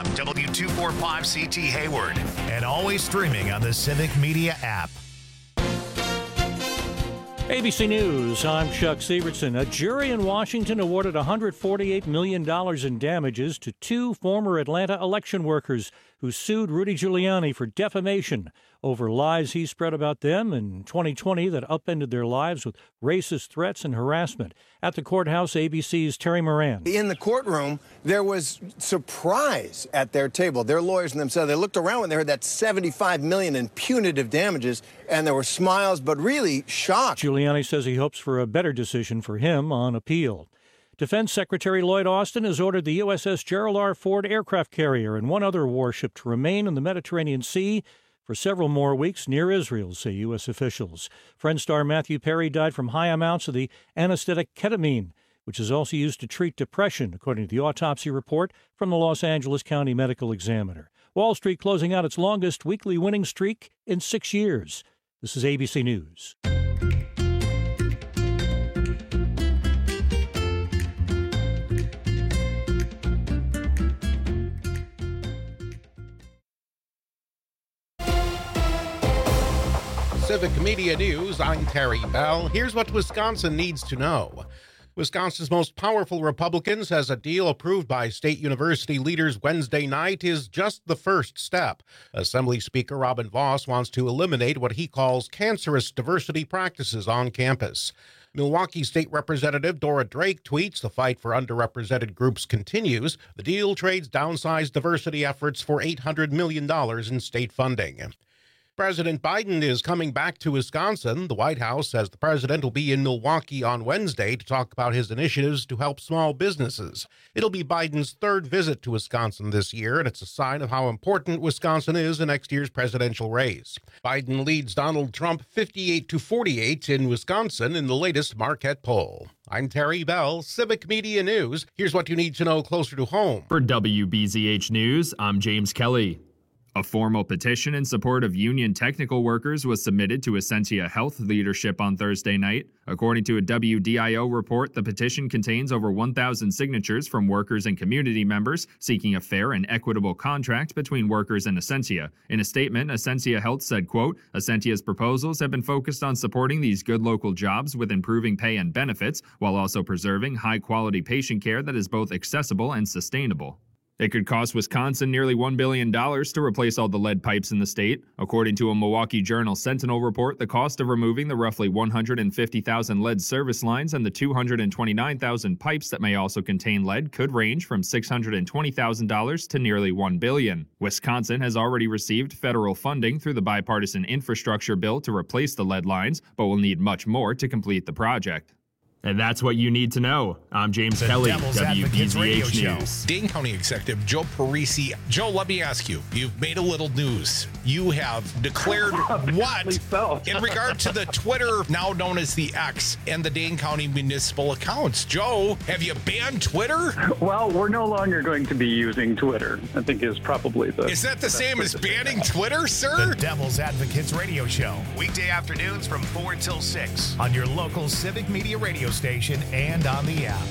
AM, W245CT Hayward, and always streaming on the Civic Media app. ABC News, I'm Chuck Sievertson. A jury in Washington awarded $148 million in damages to two former Atlanta election workers who sued Rudy Giuliani for defamation over lies he spread about them in 2020 that upended their lives with racist threats and harassment. At the courthouse, ABC's Terry Moran. In the courtroom, there was surprise at their table. Their lawyers and themselves, they looked around when they heard that $75 million in punitive damages, and there were smiles, but really shock. Giuliani says he hopes for a better decision for him on appeal. Defense Secretary Lloyd Austin has ordered the USS Gerald R. Ford aircraft carrier and one other warship to remain in the Mediterranean Sea for several more weeks near Israel, say U.S. officials. Friends star Matthew Perry died from high amounts of the anesthetic ketamine, which is also used to treat depression, according to the autopsy report from the Los Angeles County Medical Examiner. Wall Street closing out its longest weekly winning streak in 6 years. This is ABC News. Civic Media News, I'm Terry Bell. Here's what Wisconsin needs to know. Wisconsin's most powerful Republican says a deal approved by state university leaders Wednesday night is just the first step. Assembly Speaker Robin Vos wants to eliminate what he calls cancerous diversity practices on campus. Milwaukee State Representative Dora Drake tweets, "The fight for underrepresented groups continues. The deal trades downsized diversity efforts for $800 million in state funding." President Biden is coming back to Wisconsin. The White House says the president will be in Milwaukee on Wednesday to talk about his initiatives to help small businesses. It'll be Biden's third visit to Wisconsin this year, and it's a sign of how important Wisconsin is in next year's presidential race. Biden leads Donald Trump 58-48 in Wisconsin in the latest Marquette poll. I'm Terry Bell, Civic Media News. Here's what you need to know closer to home. For WBZH News, I'm James Kelly. A formal petition in support of union technical workers was submitted to Essentia Health leadership on Thursday night. According to a WDIO report, the petition contains over 1,000 signatures from workers and community members seeking a fair and equitable contract between workers and Essentia. In a statement, Essentia Health said, quote, "Essentia's proposals have been focused on supporting these good local jobs with improving pay and benefits, while also preserving high-quality patient care that is both accessible and sustainable." It could cost Wisconsin nearly $1 billion to replace all the lead pipes in the state. According to a Milwaukee Journal Sentinel report, the cost of removing the roughly 150,000 lead service lines and the 229,000 pipes that may also contain lead could range from $620,000 to nearly $1 billion. Wisconsin has already received federal funding through the bipartisan infrastructure bill to replace the lead lines, but will need much more to complete the project. And that's what you need to know. I'm James Kelly, WBZH News. Dane County Executive Joe Parisi. Joe, let me ask you, you've made a little news. You have declared what in regard to the Twitter, now known as the X, and the Dane County municipal accounts. Joe, have you banned Twitter? Well, we're no longer going to be using Twitter, I think is probably the... Is that the same as banning Twitter, sir? The Devil's Advocates Radio Show, weekday afternoons from 4 till 6 on your local Civic Media radio station and on the app.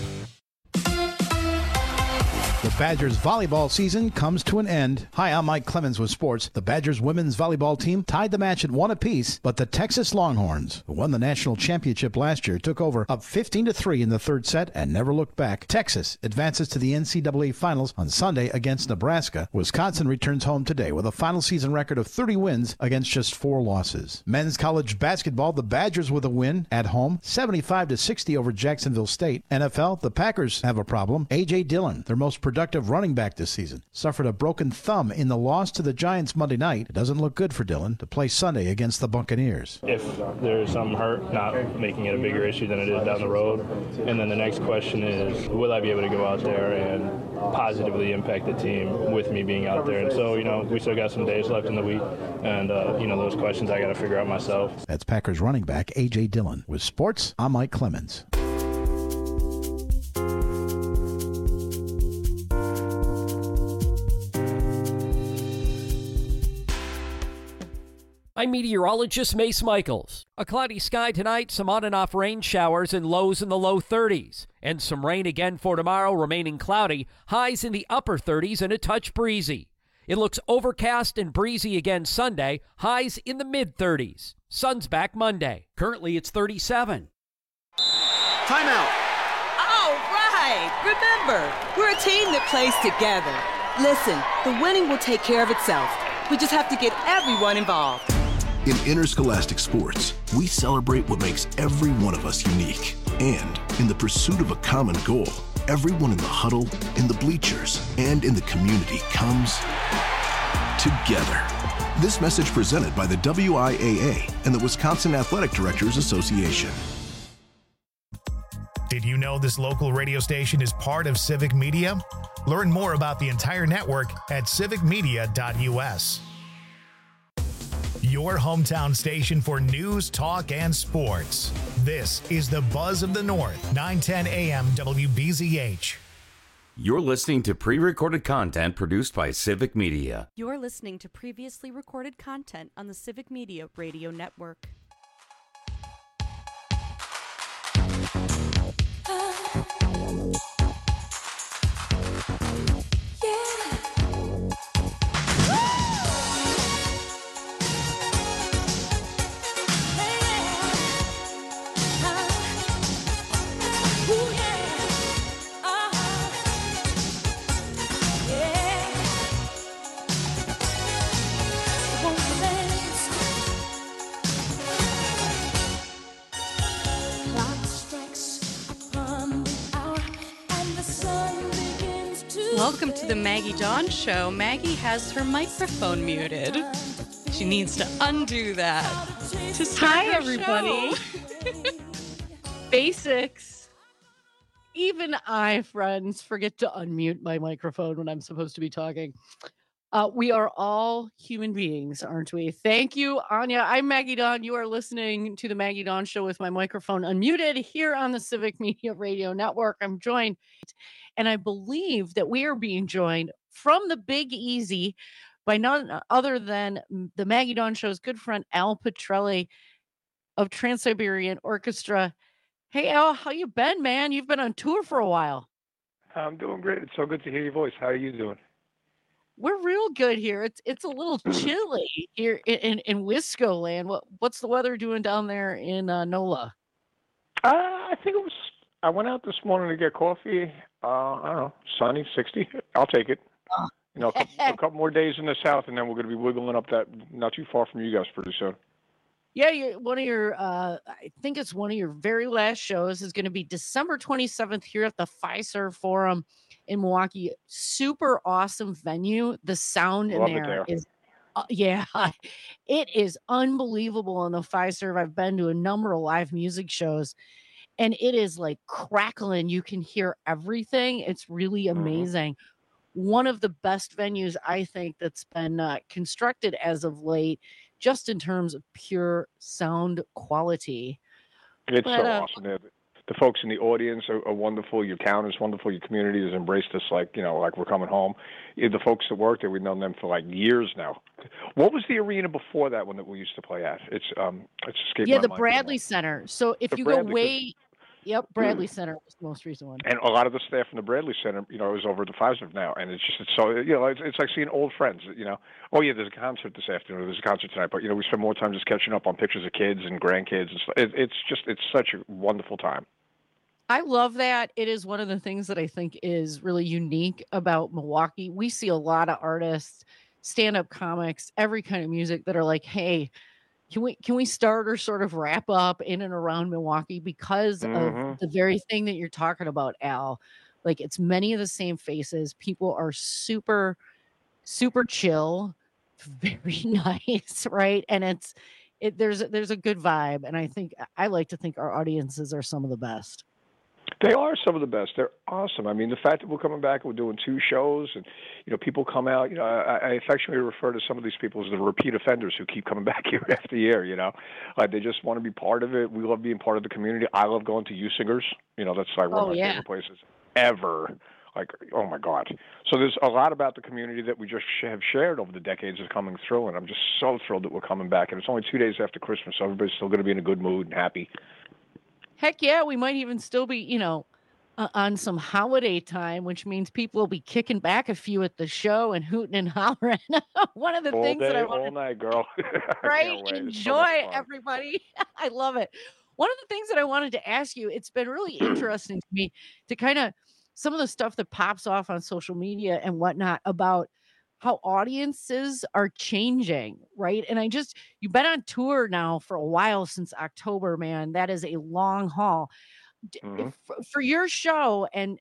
The Badgers volleyball season comes to an end. Hi, I'm Mike Clemens with sports. The Badgers women's volleyball team tied the match at 1 apiece, but the Texas Longhorns, who won the national championship last year, took over up 15-3 in the third set and never looked back. Texas advances to the NCAA finals on Sunday against Nebraska. Wisconsin returns home today with a final season record of 30 wins against just 4 losses. Men's college basketball, the Badgers with a win at home, 75-60 over Jacksonville State. NFL, the Packers have a problem. A.J. Dillon, their most productive running back this season, suffered a broken thumb in the loss to the Giants Monday night. It doesn't look good for Dillon to play Sunday against the Buccaneers. If there's some hurt, not making it a bigger issue than it is down the road. And then the next question is, will I be able to go out there and positively impact the team with me being out there? And so, we still got some days left in the week. And, those questions I got to figure out myself. That's Packers running back A.J. Dillon. With sports, I'm Mike Clemens. I'm meteorologist Mace Michaels. A cloudy sky tonight, some on and off rain showers and lows in the low 30s. And some rain again for tomorrow, remaining cloudy, highs in the upper 30s and a touch breezy. It looks overcast and breezy again Sunday, highs in the mid 30s. Sun's back Monday. Currently it's 37. Timeout. All right. Remember, we're a team that plays together. Listen, the winning will take care of itself. We just have to get everyone involved. In interscholastic sports, we celebrate what makes every one of us unique. And in the pursuit of a common goal, everyone in the huddle, in the bleachers, and in the community comes together. This message presented by the WIAA and the Wisconsin Athletic Directors Association. Did you know this local radio station is part of Civic Media? Learn more about the entire network at civicmedia.us. Your hometown station for news, talk, and sports. This is the Buzz of the North, 910 AM WBZH. You're listening to pre-recorded content produced by Civic Media. You're listening to previously recorded content on the Civic Media Radio Network. Welcome to the Maggie Dawn Show. Maggie has her microphone muted. She needs to undo that. Hi, everybody. Basics. Even I, friends, forget to unmute my microphone when I'm supposed to be talking. We are all human beings, aren't we? Thank you, Anya. I'm Maggie Dawn. You are listening to the Maggie Dawn Show with my microphone unmuted here on the Civic Media Radio Network. I'm joined, and I believe that we are being joined from the Big Easy by none other than the Maggie Dawn Show's good friend, Al Petrelli of Trans-Siberian Orchestra. Hey, Al, how you been, man? You've been on tour for a while. I'm doing great. It's so good to hear your voice. How are you doing? We're real good here. It's a little chilly here in Wisco land. What's the weather doing down there in NOLA? I think it was. I went out this morning to get coffee. I don't know, sunny, 60. I'll take it. You know, a couple more days in the south, and then we're going to be wiggling up that not too far from you guys pretty soon. Yeah, one of your, I think it's one of your very last shows is going to be December 27th here at the Fiserv Forum in Milwaukee. Super awesome venue. The sound in there is, yeah, it is unbelievable in the Fiserv. I've been to a number of live music shows, and it is like crackling. You can hear everything. It's really amazing. One of the best venues I think that's been constructed as of late, just in terms of pure sound quality. It's so awesome. The folks in the audience are wonderful. Your town is wonderful. Your community has embraced us like we're coming home. The folks that work there, we've known them for like years now. What was the arena before that one that we used to play at? It's escaped my mind. The Bradley Center. So if you go way... Yep, Bradley Center was the most recent one. And a lot of the staff from the Bradley Center, is over at the Fiserv now, and it's so it's like seeing old friends. Oh yeah, there's a concert this afternoon. There's a concert tonight, but we spend more time just catching up on pictures of kids and grandkids. It's such a wonderful time. I love that. It is one of the things that I think is really unique about Milwaukee. We see a lot of artists, stand-up comics, every kind of music that are like, hey, Can we start or sort of wrap up in and around Milwaukee because of the very thing that you're talking about, Al? Like, it's many of the same faces. People are super, super chill, very nice, right? And there's a good vibe, and I like to think our audiences are some of the best. They are some of the best. They're awesome. I mean, the fact that we're coming back and we're doing 2 shows and, people come out, I affectionately refer to some of these people as the repeat offenders who keep coming back year after year, Like, they just want to be part of it. We love being part of the community. I love going to U Singers. That's like one of my favorite places ever. Like, oh my God. So there's a lot about the community that we just have shared over the decades is coming through, and I'm just so thrilled that we're coming back. And it's only 2 days after Christmas, so everybody's still going to be in a good mood and happy. Heck yeah, we might even still be, on some holiday time, which means people will be kicking back a few at the show and hooting and hollering. One of the All things day, that I all night, girl. right, enjoy everybody. I love it. One of the things that I wanted to ask you, it's been really interesting to me to kind of some of the stuff that pops off on social media and whatnot about how audiences are changing, right? And you've been on tour now for a while, since October, man. That is a long haul. For your show and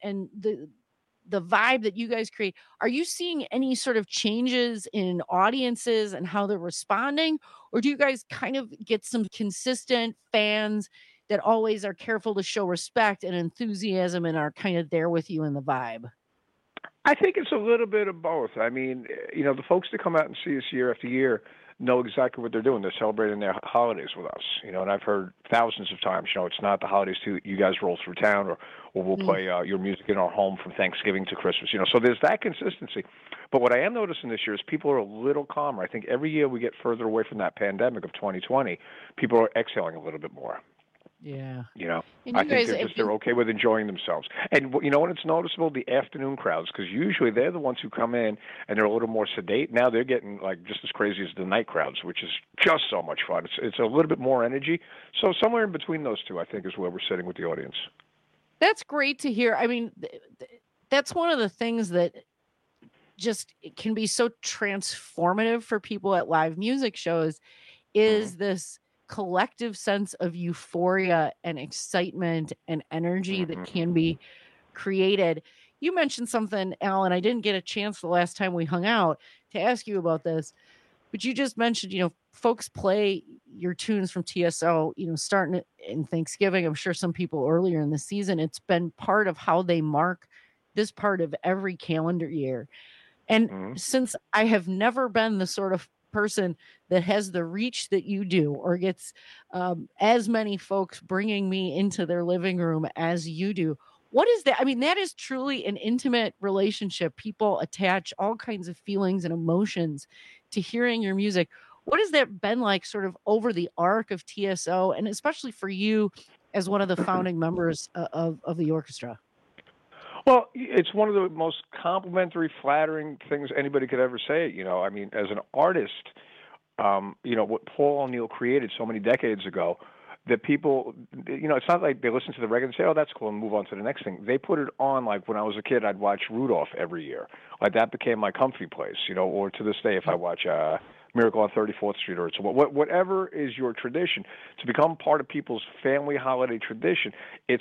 the vibe that you guys create, are you seeing any sort of changes in audiences and how they're responding? Or do you guys kind of get some consistent fans that always are careful to show respect and enthusiasm and are kind of there with you in the vibe? I think it's a little bit of both. I mean, the folks that come out and see us year after year know exactly what they're doing. They're celebrating their holidays with us, and I've heard thousands of times, it's not the holidays too. You guys roll through town, or we'll play your music in our home from Thanksgiving to Christmas, So there's that consistency. But what I am noticing this year is people are a little calmer. I think every year we get further away from that pandemic of 2020, people are exhaling a little bit more. Yeah. I think they're okay with enjoying themselves. And when it's noticeable, the afternoon crowds, because usually they're the ones who come in and they're a little more sedate. Now they're getting like just as crazy as the night crowds, which is just so much fun. It's a little bit more energy. So somewhere in between those two, I think, is where we're sitting with the audience. That's great to hear. I mean, that's one of the things that just can be so transformative for people at live music shows is this collective sense of euphoria and excitement and energy that can be created. You mentioned something, Alan, I didn't get a chance the last time we hung out to ask you about this, but you just mentioned, folks play your tunes from TSO, starting in Thanksgiving. I'm sure some people earlier in the season, it's been part of how they mark this part of every calendar year. And since I have never been the sort of person that has the reach that you do, or gets as many folks bringing me into their living room as you do, what is that? I mean, that is truly an intimate relationship. People attach all kinds of feelings and emotions to hearing your music. What has that been like sort of over the arc of TSO, and especially for you as one of the founding members of the orchestra? Well, it's one of the most complimentary, flattering things anybody could ever say. I mean, as an artist, what Paul O'Neill created so many decades ago, that people, it's not like they listen to the record and say, oh, that's cool, and move on to the next thing. They put it on, like when I was a kid, I'd watch Rudolph every year. Like that became my comfy place, or to this day, if I watch Miracle on 34th Street, or it's whatever is your tradition, to become part of people's family holiday tradition,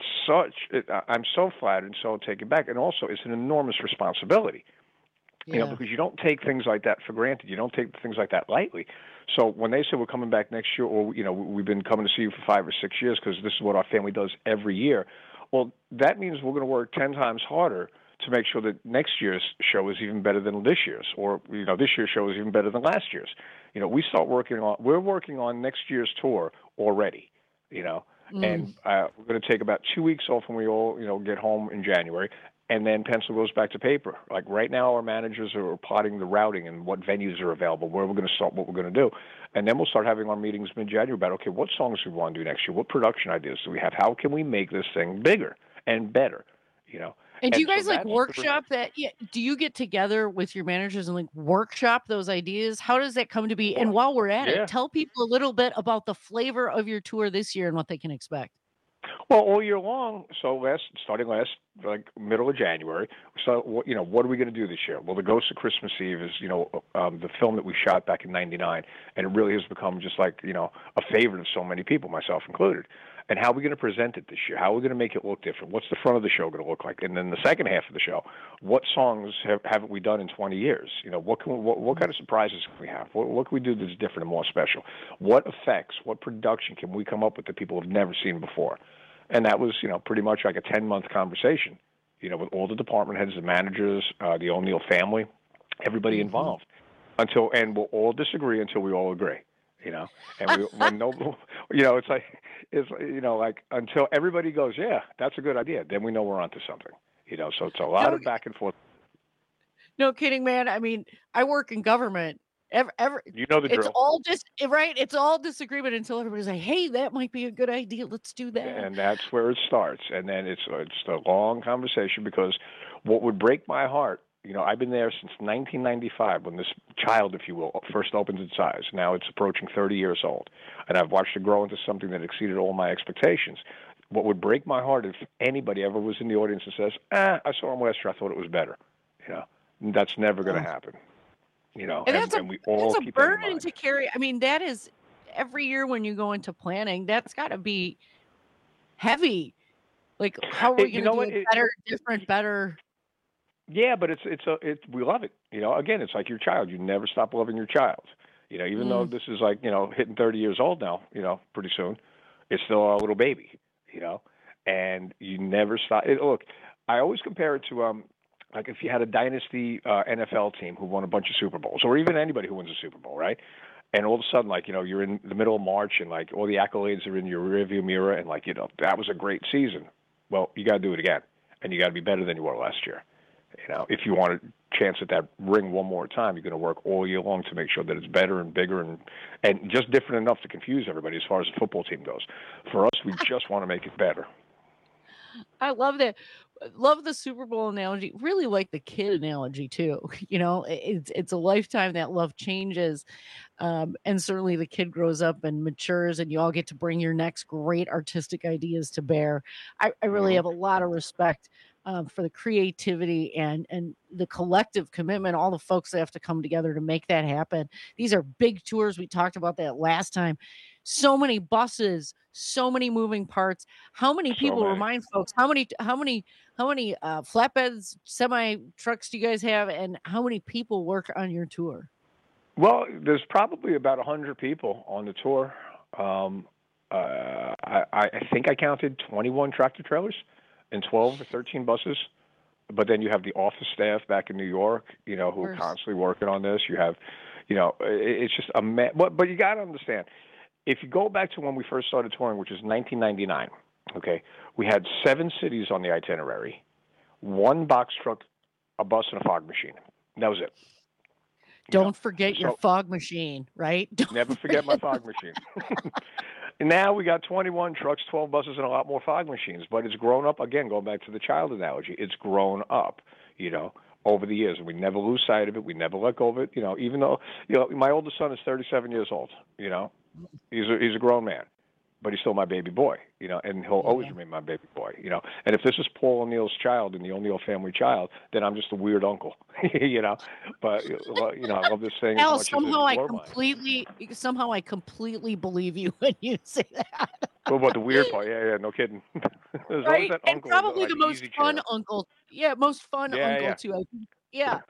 I'm so flattered and so taken back. And also, it's an enormous responsibility, because you don't take things like that for granted. You don't take things like that lightly. So when they say we're coming back next year, or, we've been coming to see you for 5 or 6 years because this is what our family does every year, well, that means we're going to work 10 times harder to make sure that next year's show is even better than this year's, or this year's show is even better than last year's. We're working on next year's tour already, and we're going to take about 2 weeks off when we all get home in January, and then pencil goes back to paper. Like right now, our managers are plotting the routing and what venues are available, where we're going to start, what we're going to do, and then we'll start having our meetings mid-January about, okay, what songs do we want to do next year, what production ideas do we have, how can we make this thing bigger and better, And do you guys workshop that? Yeah. Do you get together with your managers and workshop those ideas? How does that come to be? And while we're at it, tell people a little bit about the flavor of your tour this year and what they can expect. Well, all year long. So starting middle of January. So what are we going to do this year? Well, The Ghost of Christmas Eve is the film that we shot back in '99, and it really has become just a favorite of so many people, myself included. And how are we going to present it this year? How are we going to make it look different? What's the front of the show going to look like? And then the second half of the show, what songs haven't we done in 20 years? What kind of surprises can we have? What can we do that's different and more special? What effects, what production can we come up with that people have never seen before? And that was, pretty much like a 10-month conversation, with all the department heads, the managers, the O'Neill family, everybody involved, and we'll all disagree until we all agree. And it's like until everybody goes, yeah, that's a good idea, then we know we're onto something. So it's a lot of back and forth. No kidding, man. I mean, I work in government. You know the drill. It's all right. It's all disagreement until everybody's like, "Hey, that might be a good idea. Let's do that." And that's where it starts. And then it's a long conversation, because what would break my heart, I've been there since 1995 when this child, if you will, first opened its eyes. Now it's approaching 30 years old, and I've watched it grow into something that exceeded all my expectations. What would break my heart if anybody ever was in the audience and says, I saw him last year, I thought it was better. That's never going to happen. And we all that's a keep that in burden mind. to carry. I mean, that is every year when you go into planning, that's got to be heavy. Like, how are we going to do it better, different, better? Yeah, but we love it. Again, it's like your child. You never stop loving your child. Even though this is like, hitting 30 years old now, pretty soon, it's still a little baby, and you never stop. Look, I always compare it to, like if you had a dynasty NFL team who won a bunch of Super Bowls, or even anybody who wins a Super Bowl, right? And all of a sudden, like, you're in the middle of March and like all the accolades are in your rearview mirror, and like, that was a great season. Well, you got to do it again, and you got to be better than you were last year. If you want a chance at that ring one more time, you're going to work all year long to make sure that it's better and bigger and just different enough to confuse everybody as far as the football team goes. For us, we just want to make it better. I love that. Love the Super Bowl analogy. Really like the kid analogy too. It's a lifetime. That love changes, and certainly the kid grows up and matures, and you all get to bring your next great artistic ideas to bear. I really have a lot of respect for the creativity and the collective commitment. All the folks that have to come together to make that happen. These are big tours. We talked about that last time. So many buses, so many moving parts. How many people? Remind folks how many flatbeds, semi trucks do you guys have, and how many people work on your tour? Well, there's probably about 100 people on the tour. I think I counted 21 tractor trailers and 12 or 13 buses. But then you have the office staff back in New York, who are constantly working on this. You have, it's just a mess. But you got to understand, if you go back to when we first started touring, which is 1999, okay, we had 7 cities on the itinerary, 1 box truck, a bus, and a fog machine. That was it. Don't forget your fog machine, right? Never forget my fog machine. And now we got 21 trucks, 12 buses, and a lot more fog machines. But it's grown up, again, going back to the child analogy, it's grown up, over the years. And we never lose sight of it. We never let go of it, even though, my oldest son is 37 years old, He's a grown man, but he's still my baby boy, and he'll always remain my baby boy, And if this is Paul O'Neill's child and the O'Neill family child, then I'm just a weird uncle, But I love this thing. Al, somehow I completely believe you when you say that. What about the weird part? Yeah, no kidding. There's right? That and uncle probably like the most fun chair. uncle. Yeah, most fun uncle too. I think. Yeah.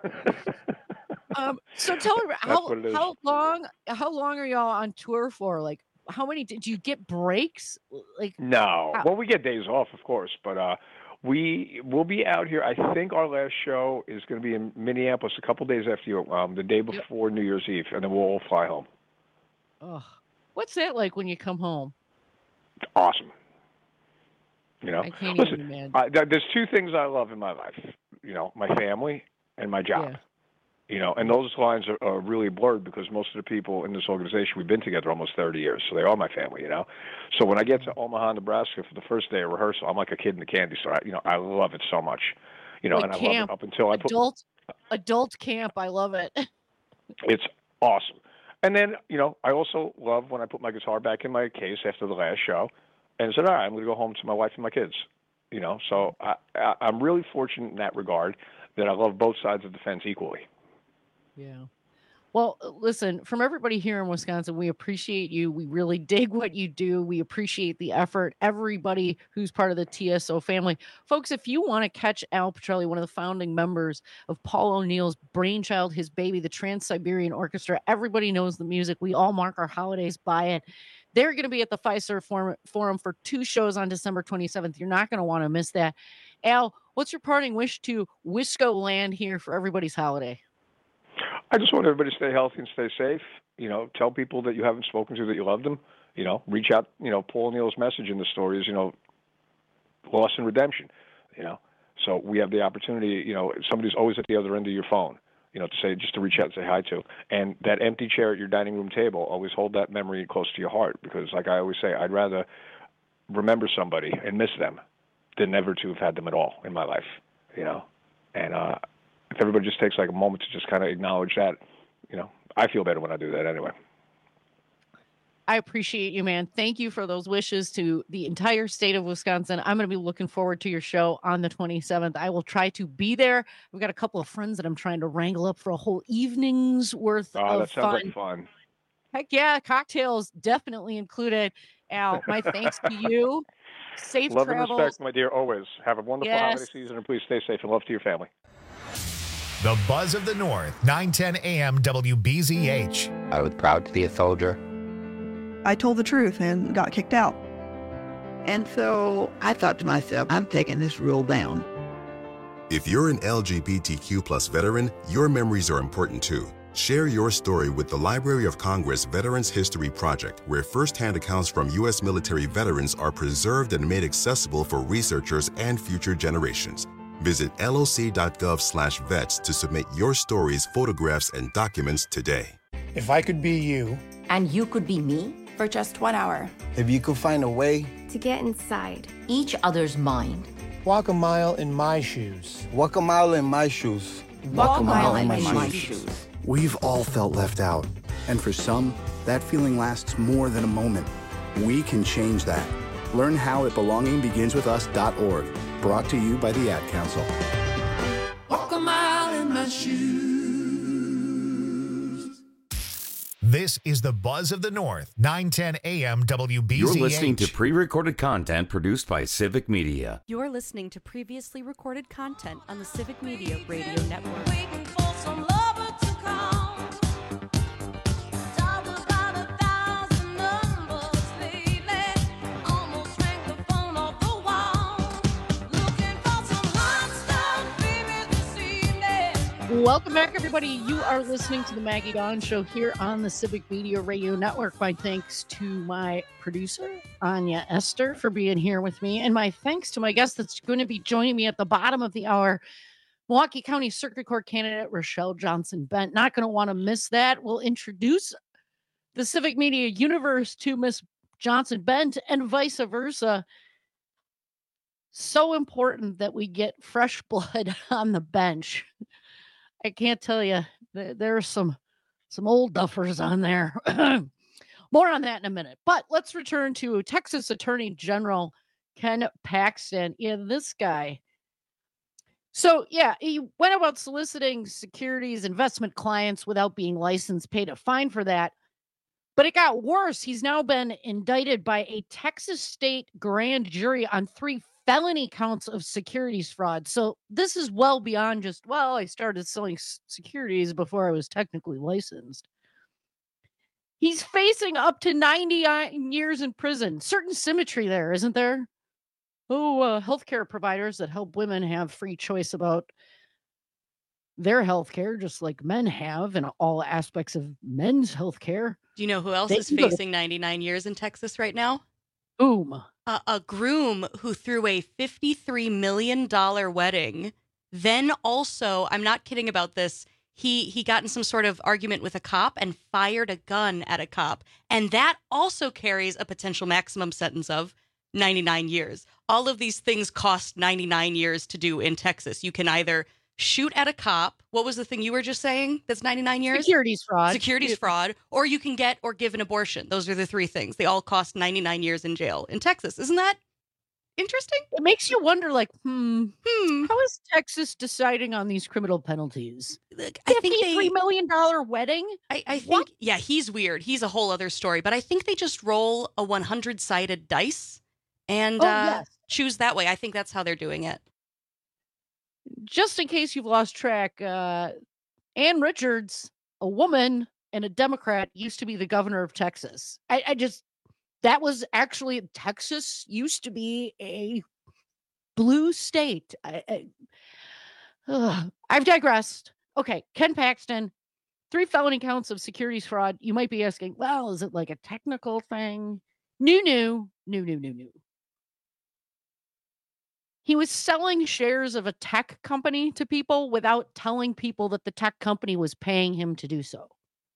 So tell me, how long are y'all on tour for? Like, how many did you get breaks? Like, no. Well, we get days off, of course, but we'll be out here. I think our last show is going to be in Minneapolis a couple days after you, the day before New Year's Eve, and then we'll all fly home. Oh, what's that like when you come home? Awesome. I can't even imagine. There's 2 things I love in my life. My family and my job. And those lines are really blurred because most of the people in this organization, we've been together almost 30 years, so they are my family, So when I get to Omaha, Nebraska for the first day of rehearsal, I'm like a kid in the candy store. I love it so much, like and I camp, love it up until adult camp. I love it. It's awesome. And then, I also love when I put my guitar back in my case after the last show and said, all right, I'm going to go home to my wife and my kids, So I'm really fortunate in that regard that I love both sides of the fence equally. Yeah. Well, listen, from everybody here in Wisconsin, we appreciate you. We really dig what you do. We appreciate the effort. Everybody who's part of the TSO family. Folks, if you want to catch Al Pitrelli, one of the founding members of Paul O'Neill's brainchild, his baby, the Trans-Siberian Orchestra, everybody knows the music. We all mark our holidays by it. They're going to be at the Fiserv Forum for 2 shows on December 27th. You're not going to want to miss that. Al, what's your parting wish to Wisco land here for everybody's holiday? I just want everybody to stay healthy and stay safe. Tell people that you haven't spoken to that you love them. Reach out. Paul O'Neill's message in the story is, loss and redemption. So we have the opportunity, somebody's always at the other end of your phone, to say, just to reach out and say hi to. And that empty chair at your dining room table, always hold that memory close to your heart, because like I always say, I'd rather remember somebody and miss them than never to have had them at all in my life, And if everybody just takes like a moment to just kind of acknowledge that, I feel better when I do that anyway. I appreciate you, man. Thank you for those wishes to the entire state of Wisconsin. I'm going to be looking forward to your show on the 27th. I will try to be there. We've got a couple of friends that I'm trying to wrangle up for a whole evening's worth of that sounds like fun. Heck yeah, cocktails definitely included. Al, my thanks to you. Safe Love travels. and respect, my dear, always. Have a wonderful holiday season, and please stay safe and love to your family. The Buzz of the North, 910 AM WBZH. I was proud to be a soldier. I told the truth and got kicked out. And so I thought to myself, I'm taking this rule down. If you're an LGBTQ plus veteran, your memories are important too. Share your story with the Library of Congress Veterans History Project, where firsthand accounts from U.S. military veterans are preserved and made accessible for researchers and future generations. Visit loc.gov/vets to submit your stories, photographs, and documents today. If I could be you, and you could be me for just 1 hour. If you could find a way to get inside each other's mind. Walk a mile in my shoes. Walk a mile in my shoes. Walk a mile in my shoes. We've all felt left out. And for some, that feeling lasts more than a moment. We can change that. Learn how at belongingbeginswithus.org. Brought to you by the Ad Council. Walk a mile in my shoes. This is the Buzz of the North, 910 AM WBZH. You're listening to pre-recorded content produced by Civic Media. You're listening to previously recorded content on the Civic Media Radio Network. Waiting for some lover to come. Talk about 1,000 numbers lately. Almost rang the phone off the wall. Looking for some hot stuff, baby, this evening. Welcome back, everybody. You are listening to the Maggie Dawn Show here on the Civic Media Radio Network. My thanks to my producer, Anya Esther, for being here with me. And my thanks to my guest that's going to be joining me at the bottom of the hour, Milwaukee County Circuit Court candidate Rochelle Johnson-Bent. Not going to want to miss that. We'll introduce the Civic Media universe to Miss Johnson-Bent and vice versa. So important that we get fresh blood on the bench. I can't tell you, there's some old duffers on there. More on that in a minute. But let's return to Texas Attorney General Ken Paxton. Yeah, this guy. So, yeah, he went about soliciting securities investment clients without being licensed, paid a fine for that. But it got worse. He's now been indicted by a Texas state grand jury on 3 felony counts of securities fraud. So this is well beyond just, well, I started selling securities before I was technically licensed. He's facing up to 90 years in prison. Certain symmetry there, isn't there? Healthcare providers that help women have free choice about their healthcare, just like men have in all aspects of men's healthcare. Do you know who else is facing 99 years in Texas right now? Boom. A groom who threw a $53 million wedding. Then also, I'm not kidding about this, he got in some sort of argument with a cop and fired a gun at a cop. And that also carries a potential maximum sentence of 99 years. All of these things cost 99 years to do in Texas. You can either shoot at a cop. What was the thing you were just saying? That's 99 years? Securities fraud. Securities fraud. Or you can get or give an abortion. Those are the 3 things. They all cost 99 years in jail in Texas. Isn't that interesting? It makes you wonder, like, how is Texas deciding on these criminal penalties? I think $53 million wedding? I think, yeah, he's weird. He's a whole other story. But I think they just roll a 100-sided dice and choose that way. I think that's how they're doing it. Just in case you've lost track, Ann Richards, a woman and a Democrat, used to be the governor of Texas. That was actually, Texas used to be a blue state. I've digressed. Okay, Ken Paxton, 3 felony counts of securities fraud. You might be asking, well, is it like a technical thing? No. He was selling shares of a tech company to people without telling people that the tech company was paying him to do so.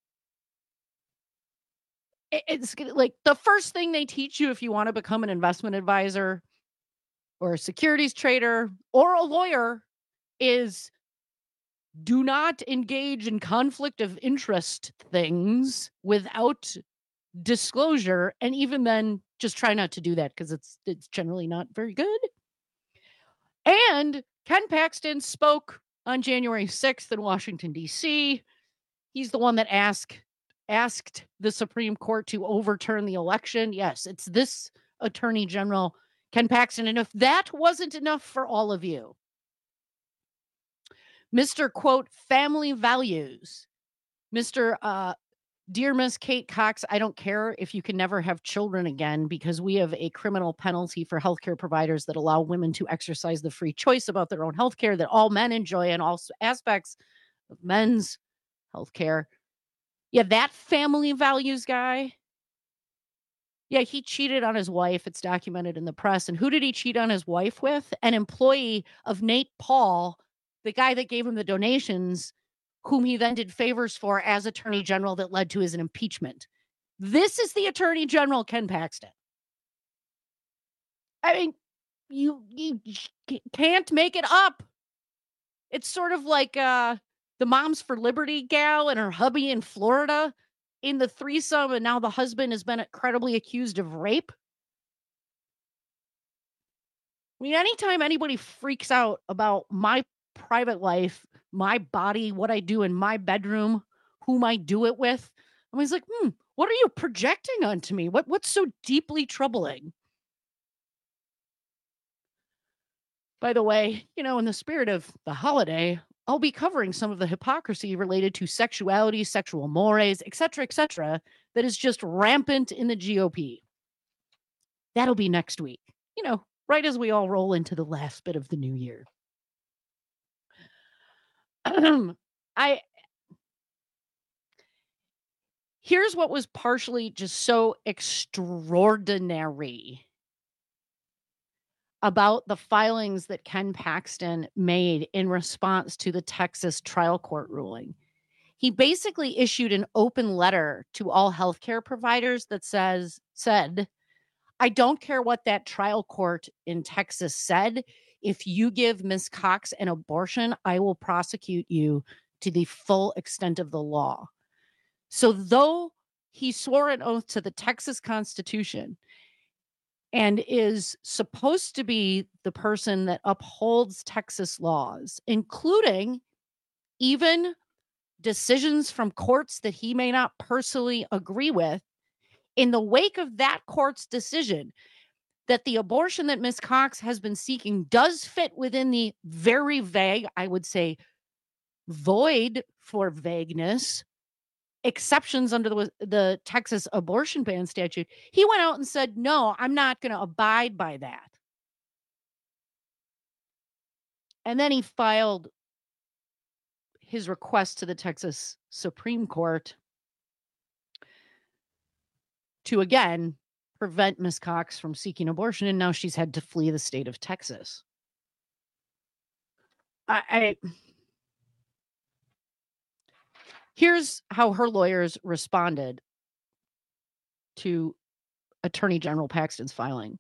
It's like the first thing they teach you if you want to become an investment advisor or a securities trader or a lawyer is do not engage in conflict of interest things without disclosure. And even then, just try not to do that because it's generally not very good. And Ken Paxton spoke on January 6th in Washington, D.C. He's the one that asked the Supreme Court to overturn the election. Yes, it's this Attorney General, Ken Paxton. And if that wasn't enough for all of you, Mr. quote, family values, Mr. Dear Miss Kate Cox, I don't care if you can never have children again because we have a criminal penalty for healthcare providers that allow women to exercise the free choice about their own healthcare that all men enjoy in all aspects of men's healthcare. Yeah, that family values guy. Yeah, he cheated on his wife. It's documented in the press. And who did he cheat on his wife with? An employee of Nate Paul, the guy that gave him the donations, whom he then did favors for as Attorney General that led to his impeachment. This is the Attorney General, Ken Paxton. I mean, you can't make it up. It's sort of like the Moms for Liberty gal and her hubby in Florida in the threesome, and now the husband has been credibly accused of rape. I mean, anytime anybody freaks out about my private life, my body, what I do in my bedroom, whom I do it with, I'm always like, what are you projecting onto me? What's so deeply troubling? By the way, in the spirit of the holiday, I'll be covering some of the hypocrisy related to sexuality, sexual mores, etc., that is just rampant in the GOP. That'll be next week, right as we all roll into the last bit of the new year. Here's what was partially just so extraordinary about the filings that Ken Paxton made in response to the Texas trial court ruling. He basically issued an open letter to all healthcare providers that said, I don't care what that trial court in Texas said. If you give Ms. Cox an abortion, I will prosecute you to the full extent of the law. So though he swore an oath to the Texas Constitution and is supposed to be the person that upholds Texas laws, including even decisions from courts that he may not personally agree with, in the wake of that court's decision, that the abortion that Ms. Cox has been seeking does fit within the very vague, I would say, void for vagueness, exceptions under the Texas abortion ban statute. He went out and said, no, I'm not going to abide by that. And then he filed his request to the Texas Supreme Court to, again, prevent Ms. Cox from seeking abortion, and now she's had to flee the state of Texas. Here's how her lawyers responded to Attorney General Paxton's filing.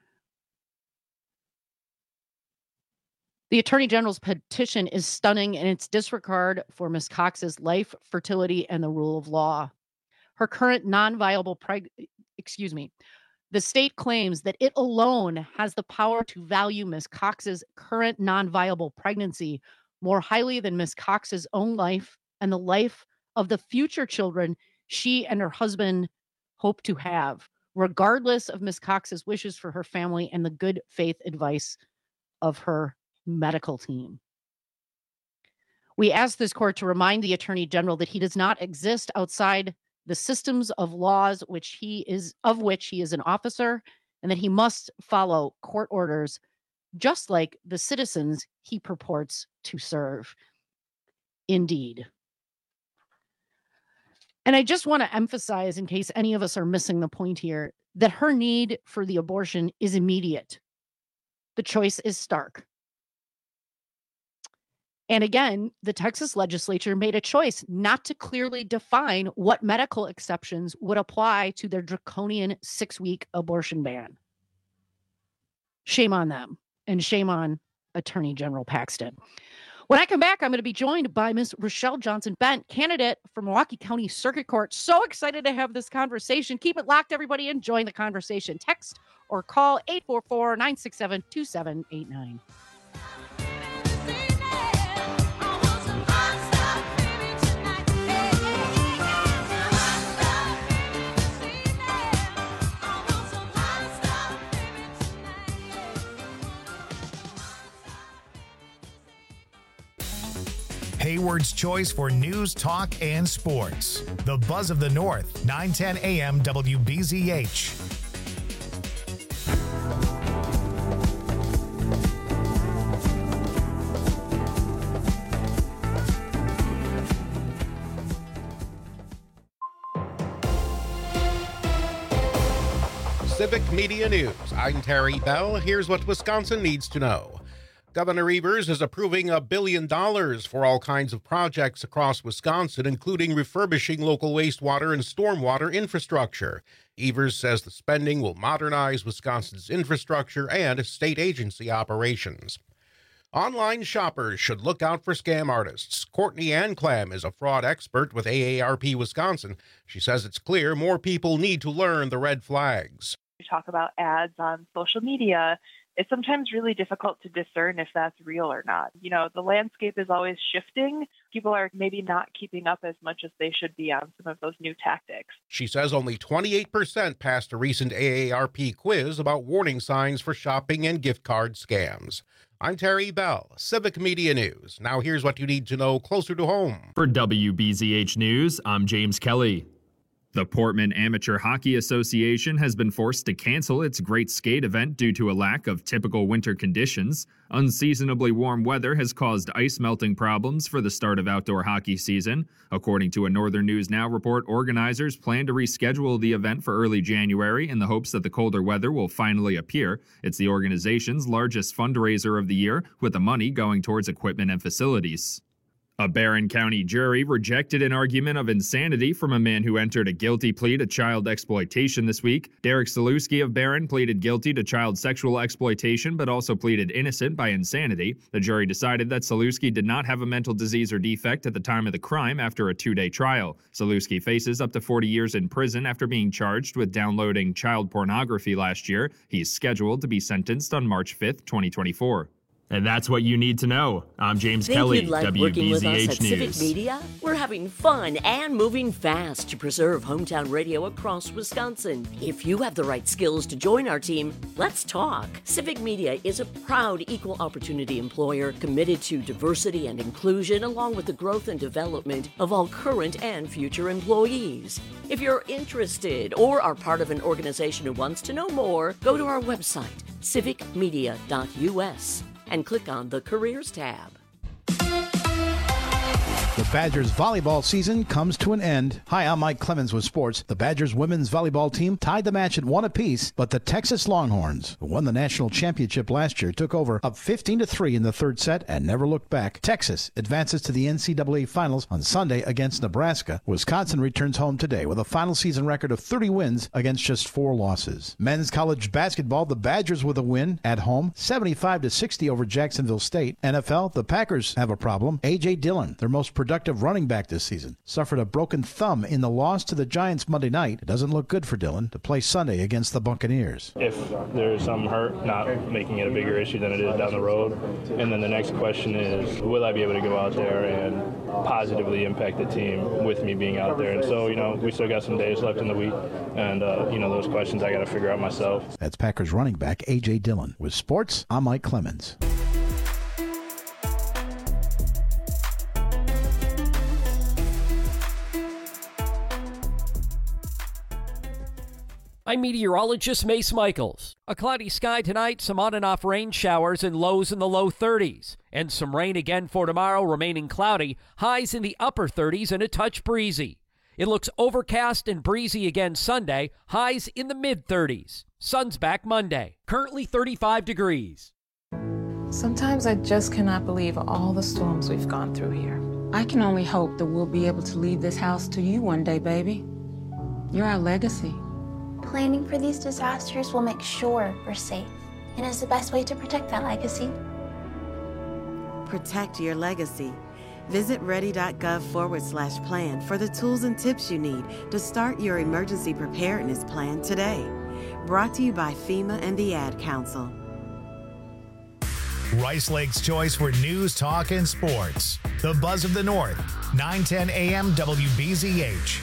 The Attorney General's petition is stunning in its disregard for Ms. Cox's life, fertility, and the rule of law. Her current non-viable the state claims that it alone has the power to value Ms. Cox's current non-viable pregnancy more highly than Ms. Cox's own life and the life of the future children she and her husband hope to have, regardless of Ms. Cox's wishes for her family and the good faith advice of her medical team. We ask this court to remind the Attorney General that he does not exist outside the systems of laws of which he is an officer, and that he must follow court orders just like the citizens he purports to serve. Indeed. And I just want to emphasize, in case any of us are missing the point here, that her need for the abortion is immediate. The choice is stark. And again, the Texas legislature made a choice not to clearly define what medical exceptions would apply to their draconian 6-week abortion ban. Shame on them, and shame on Attorney General Paxton. When I come back, I'm going to be joined by Ms. Rochelle Johnson-Bent, candidate for Milwaukee County Circuit Court. So excited to have this conversation. Keep it locked, everybody, and join the conversation. Text or call 844-967-2789. Hayward's choice for news, talk, and sports. The Buzz of the North, 910 AM WBZH. Civic Media News. I'm Terry Bell. Here's what Wisconsin needs to know. Governor Evers is approving $1 billion for all kinds of projects across Wisconsin, including refurbishing local wastewater and stormwater infrastructure. Evers says the spending will modernize Wisconsin's infrastructure and state agency operations. Online shoppers should look out for scam artists. Courtney Anclam is a fraud expert with AARP Wisconsin. She says it's clear more people need to learn the red flags. We talk about ads on social media. It's sometimes really difficult to discern if that's real or not. You know, the landscape is always shifting. People are maybe not keeping up as much as they should be on some of those new tactics. She says only 28% passed a recent AARP quiz about warning signs for shopping and gift card scams. I'm Terry Bell, Civic Media News. Now here's what you need to know closer to home. For WBZH News, I'm James Kelly. The Portman Amateur Hockey Association has been forced to cancel its Great Skate event due to a lack of typical winter conditions. Unseasonably warm weather has caused ice melting problems for the start of outdoor hockey season. According to a Northern News Now report, organizers plan to reschedule the event for early January in the hopes that the colder weather will finally appear. It's the organization's largest fundraiser of the year, with the money going towards equipment and facilities. A Barron County jury rejected an argument of insanity from a man who entered a guilty plea to child exploitation this week. Derek Saluski of Barron pleaded guilty to child sexual exploitation, but also pleaded innocent by insanity. The jury decided that Saluski did not have a mental disease or defect at the time of the crime after a 2-day trial. Saluski faces up to 40 years in prison after being charged with downloading child pornography last year. He's scheduled to be sentenced on March 5th, 2024. And that's what you need to know. I'm James Kelly, You'd like working with us WBZH at News. Civic Media? We're having fun and moving fast to preserve hometown radio across Wisconsin. If you have the right skills to join our team, let's talk. Civic Media is a proud equal opportunity employer committed to diversity and inclusion, along with the growth and development of all current and future employees. If you're interested or are part of an organization who wants to know more, go to our website, civicmedia.us. and click on the Careers tab. The Badgers volleyball season comes to an end. Hi, I'm Mike Clemens with sports. The Badgers women's volleyball team tied the match at 1 apiece, but the Texas Longhorns, who won the national championship last year, took over up 15-3 in the third set and never looked back. Texas advances to the NCAA finals on Sunday against Nebraska. Wisconsin returns home today with a final season record of 30 wins against just 4 losses. Men's college basketball, the Badgers with a win at home, 75-60 over Jacksonville State. NFL, the Packers have a problem. A.J. Dillon, their most productive running back this season, suffered a broken thumb in the loss to the Giants Monday night. It doesn't look good for Dillon to play Sunday against the Buccaneers. If there's some hurt, not making it a bigger issue than it is down the road. And then the next question is, will I be able to go out there and positively impact the team with me being out there? And so, we still got some days left in the week. And, those questions I got to figure out myself. That's Packers running back A.J. Dillon. With sports, I'm Mike Clemens. I'm meteorologist Mace Michaels. A cloudy sky tonight, some on and off rain showers and lows in the low 30s. And some rain again for tomorrow, remaining cloudy, highs in the upper 30s and a touch breezy. It looks overcast and breezy again Sunday, highs in the mid 30s. Sun's back Monday. Currently 35 degrees. Sometimes I just cannot believe all the storms we've gone through here. I can only hope that we'll be able to leave this house to you one day, baby. You're our legacy. Planning for these disasters will make sure we're safe, and is the best way to protect that legacy. Protect your legacy. Visit ready.gov/plan for the tools and tips you need to start your emergency preparedness plan today. Brought to you by FEMA and the Ad Council. Rice Lake's choice for news, talk, and sports. The Buzz of the North, 910 AM WBZH.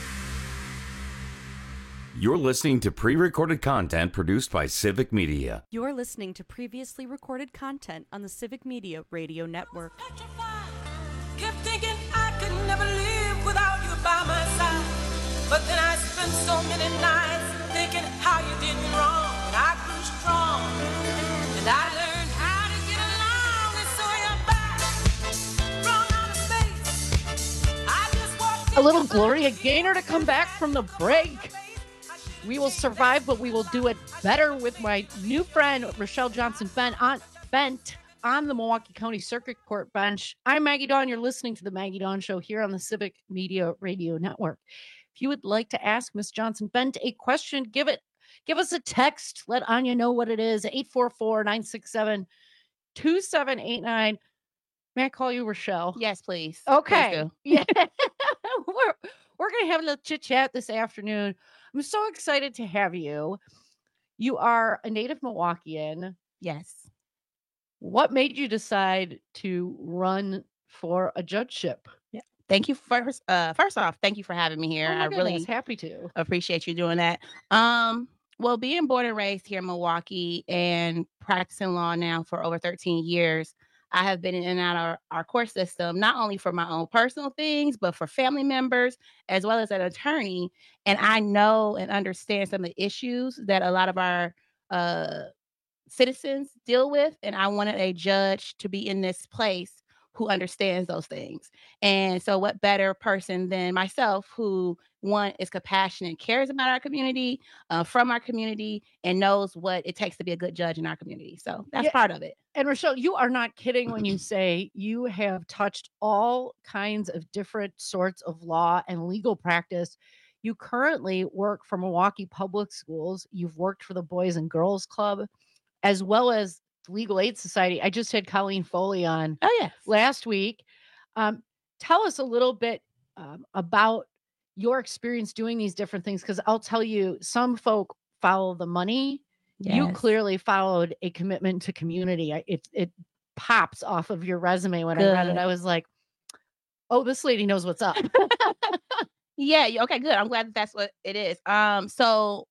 You're listening to pre-recorded content produced by Civic Media. You're listening to previously recorded content on the Civic Media Radio Network. Kept thinking I could never live without you by my side. But then I spent so many nights thinking how you did me wrong. And I grew strong. And I learned how to get along. And so you're back from outer space. I just walked A little Gloria Gaynor to come back from the break. We will survive, but we will do it better with my new friend, Rochelle Johnson-Bent on the Milwaukee County Circuit Court bench. I'm Maggie Dawn. You're listening to the Maggie Dawn Show here on the Civic Media Radio Network. If you would like to ask Miss Johnson-Bent a question, give us a text. Let Anya know what it is. 844-967-2789. May I call you Rochelle? Yes, please. Okay. Yeah. We're going to have a little chit chat this afternoon. I'm so excited to have you. You are a native Milwaukeean. Yes. What made you decide to run for a judgeship? Yeah. Thank you first off, thank you for having me here. Oh my I really goodness, happy to. appreciate you doing that. Well, being born and raised here in Milwaukee and practicing law now for over 13 years, I have been in and out of our court system, not only for my own personal things, but for family members, as well as an attorney. And I know and understand some of the issues that a lot of our citizens deal with. And I wanted a judge to be in this place who understands those things. And so what better person than myself who, one, is compassionate, cares about our community, from our community, and knows what it takes to be a good judge in our community. So that's part of it. And Rochelle, you are not kidding when you say you have touched all kinds of different sorts of law and legal practice. You currently work for Milwaukee Public Schools. You've worked for the Boys and Girls Club, as well as the Legal Aid Society. I just had Colleen Foley on last week. Tell us a little bit about your experience doing these different things, because I'll tell you, some folk follow the money. You Yes. clearly followed a commitment to community. It pops off of your resume when I read it. Good. I was like, oh, this lady knows what's up. Yeah. Okay, good. I'm glad that that's what it is. So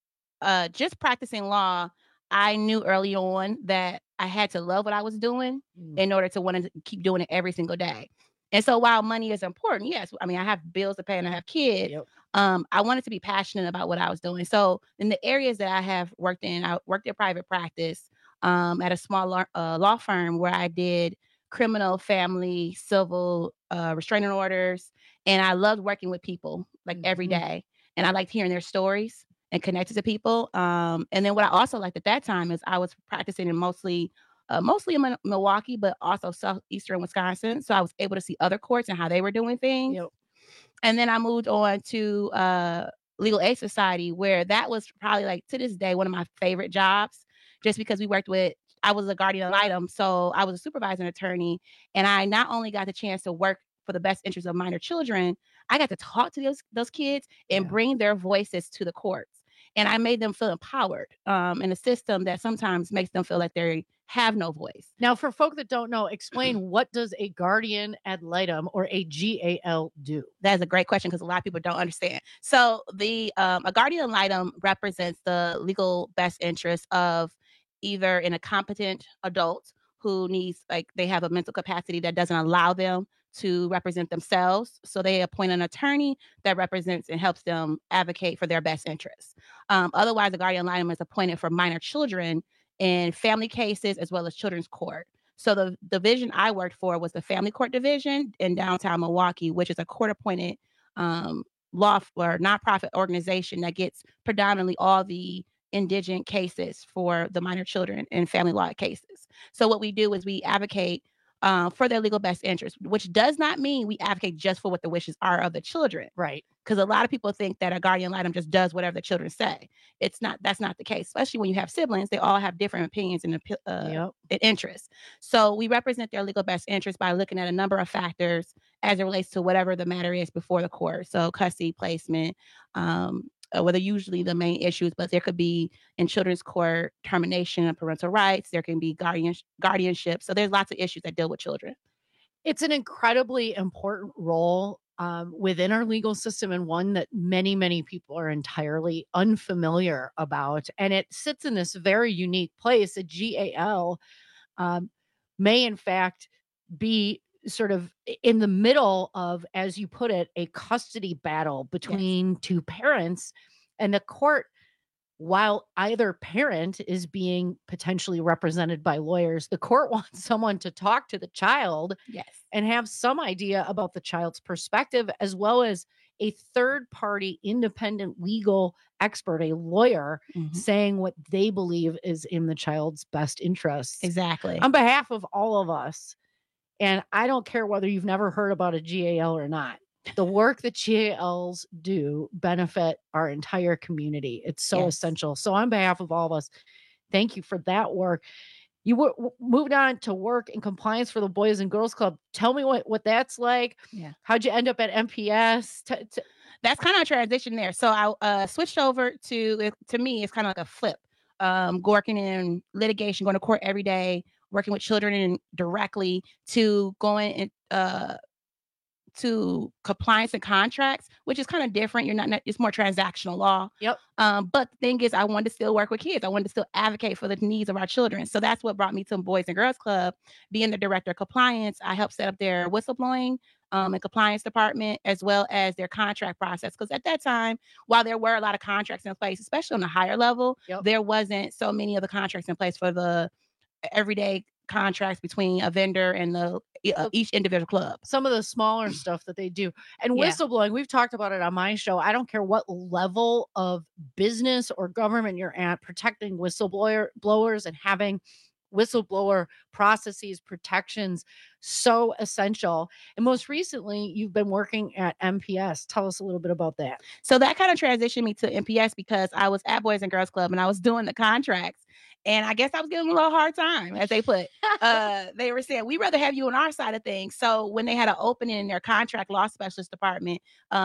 just practicing law, I knew early on that I had to love what I was doing in order to want to keep doing it every single day. And so while money is important, yes, I mean, I have bills to pay and I have kids. I wanted to be passionate about what I was doing. So in the areas that I have worked in, I worked in private practice at a small law firm where I did criminal, family, civil, restraining orders. And I loved working with people like every day. And I liked hearing their stories and connected to people. And then what I also liked at that time is I was practicing in mostly in Milwaukee, but also southeastern Wisconsin. So I was able to see other courts and how they were doing things. And then I moved on to Legal Aid Society, where that was probably, like, to this day, one of my favorite jobs, just because I was a guardian ad litem. So I was a supervising attorney, and I not only got the chance to work for the best interest of minor children, I got to talk to those kids and bring their voices to the courts. And I made them feel empowered in a system that sometimes makes them feel like they have no voice. Now, for folk that don't know, explain what does a guardian ad litem or a GAL do? That is a great question because a lot of people don't understand. So a guardian ad litem represents the legal best interest of either an incompetent adult who needs, like, they have a mental capacity that doesn't allow them to represent themselves. So they appoint an attorney that represents and helps them advocate for their best interests. Otherwise, a guardian ad litem is appointed for minor children in family cases as well as children's court. So the division I worked for was the family court division in downtown Milwaukee, which is a court-appointed law or nonprofit organization that gets predominantly all the indigent cases for the minor children and family law cases. So what we do is we advocate for their legal best interest, which does not mean we advocate just for what the wishes are of the children. Right. Because a lot of people think that a guardian ad litem just does whatever the children say. That's not the case, especially when you have siblings. They all have different opinions and and interests. So we represent their legal best interest by looking at a number of factors as it relates to whatever the matter is before the court. So custody, placement, whether usually the main issues, but there could be in children's court termination of parental rights. There can be guardianship. So there's lots of issues that deal with children. It's an incredibly important role within our legal system, and one that many, many people are entirely unfamiliar about. And it sits in this very unique place. A GAL may, in fact, be sort of in the middle of, as you put it, a custody battle between two parents. And the court, while either parent is being potentially represented by lawyers, the court wants someone to talk to the child and have some idea about the child's perspective, as well as a third party independent legal expert, a lawyer, saying what they believe is in the child's best interests. Exactly. On behalf of all of us, and I don't care whether you've never heard about a GAL or not, the work that GALs do benefit our entire community. It's so essential. So on behalf of all of us, thank you for that work. You moved on to work in compliance for the Boys and Girls Club. Tell me what that's like. Yeah. How'd you end up at MPS? That's kind of a transition there. So I switched over to me, it's kind of like a flip. Working in litigation, going to court every day, working with children directly, to going to compliance and contracts, which is kind of different. It's more transactional law. Yep. But the thing is, I wanted to still work with kids. I wanted to still advocate for the needs of our children. So that's what brought me to Boys and Girls Club. Being the director of compliance, I helped set up their whistleblowing and compliance department, as well as their contract process. Because at that time, while there were a lot of contracts in place, especially on the higher level, there wasn't so many of the contracts in place for the everyday contracts between a vendor and the each individual club. Some of the smaller stuff that they do. And whistleblowing, we've talked about it on my show. I don't care what level of business or government you're at, protecting whistleblowers and having whistleblower processes, protections, so essential. And most recently, you've been working at MPS. Tell us a little bit about that. So that kind of transitioned me to MPS because I was at Boys and Girls Club and I was doing the contracts. And I guess I was giving them a little hard time, as they put. They were saying, we'd rather have you on our side of things. So when they had an opening in their contract law specialist department,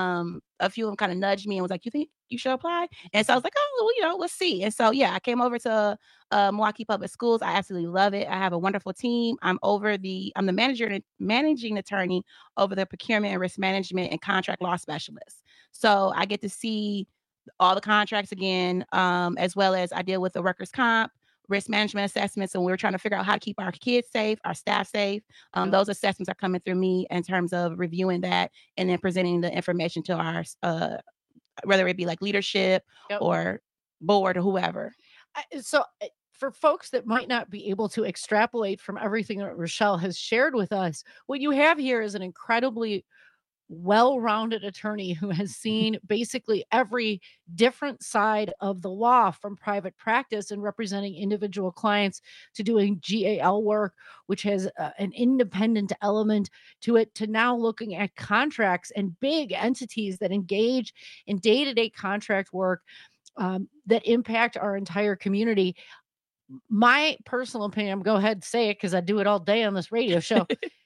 a few of them kind of nudged me and was like, you think you should apply? And so I was like, oh, well, let's see. And so, I came over to Milwaukee Public Schools. I absolutely love it. I have a wonderful team. I'm the manager and managing attorney over the procurement and risk management and contract law specialist. So I get to see all the contracts again, as well as I deal with the workers' comp, risk management assessments, and we're trying to figure out how to keep our kids safe, our staff safe. Those assessments are coming through me in terms of reviewing that and then presenting the information to our, whether it be like leadership or board or whoever. So for folks that might not be able to extrapolate from everything that Rochelle has shared with us, what you have here is an incredibly well-rounded attorney who has seen basically every different side of the law, from private practice and representing individual clients to doing GAL work, which has an independent element to it, to now looking at contracts and big entities that engage in day-to-day contract work that impact our entire community. My personal opinion, go ahead and say it because I do it all day on this radio show,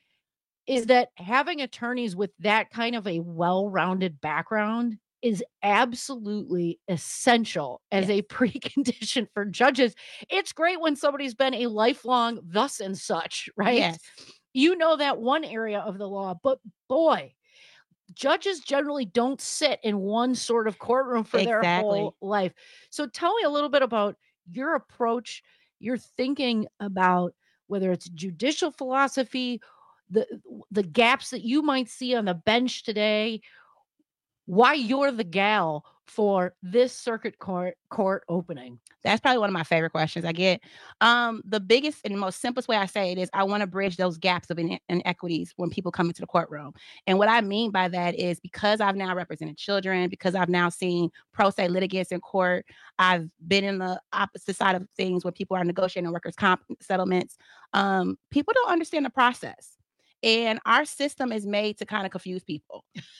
is that having attorneys with that kind of a well-rounded background is absolutely essential as a precondition for judges. It's great when somebody's been a lifelong thus and such, right? Yes. You know that one area of the law, but boy, judges generally don't sit in one sort of courtroom for their whole life. So tell me a little bit about your approach, your thinking about whether it's judicial philosophy, the gaps that you might see on the bench today, why you're the gal for this circuit court opening? That's probably one of my favorite questions I get. The biggest and most simplest way I say it is I want to bridge those gaps of inequities when people come into the courtroom. And what I mean by that is because I've now represented children, because I've now seen pro se litigants in court, I've been in the opposite side of things where people are negotiating workers' comp settlements. People don't understand the process. And our system is made to kind of confuse people.